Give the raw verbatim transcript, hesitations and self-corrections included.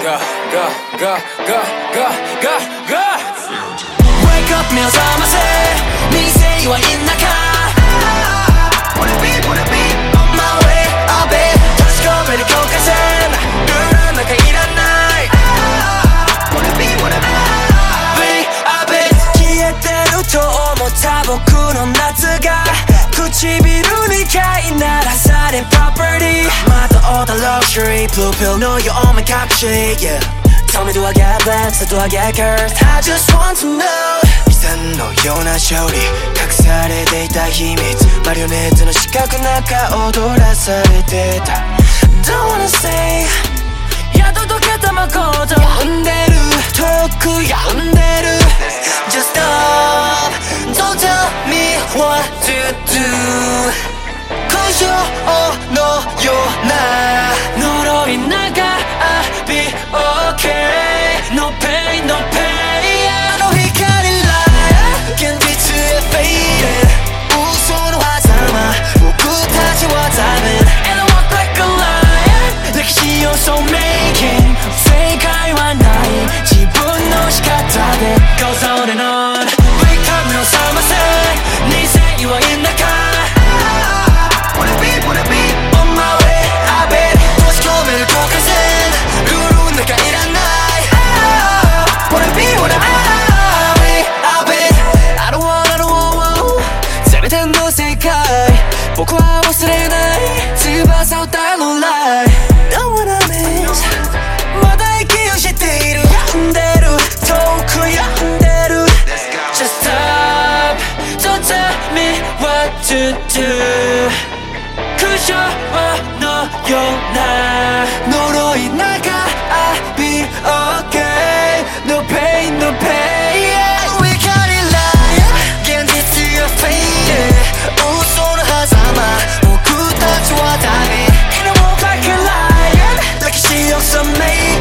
go go go go go go go Wake up 目を覚ませ店はいんなか Wanna be wanna be on my way I'll be 閉じ込める境界線ルールなんかいらない Wanna be wanna be I'll be 消えてると思った僕の夏が唇に飼いならされ property また all the luxury blue pill know you on my cock shit yeah Tell me do I get blessed or do I get cursed I just want to know 遺産のような勝利隠されていた秘密マリオネットの四角中踊らされてた Don't wanna say やっと溶けた誠呼んでる遠く呼んでる Just stop Don't tell me what to do 苦情のような呪いながら I'll be okay No pain no pain あの光ライト現実へ faded 嘘の狭間僕たちはダメ And I walk like a lion 歴史を so making 正解はない自分の仕方で Goes on and on Wake up 目を覚ませ偽はいんなか Wanna be wanna be on my way I've been 閉じ込める境界線ルールなんかいらない Wanna be wanna be I've been I don't want I don't want 全ての世界僕は忘れない翼をたのない Don't wanna miss まだ息をしている病んでる遠く病んでる Just stop Don't tell me what to do 苦情のような呪いながら I'll be okay No pain no pain We got it lying 現実が faded 嘘の狭間僕たちはダメ And I walk like a lion 歴史を so made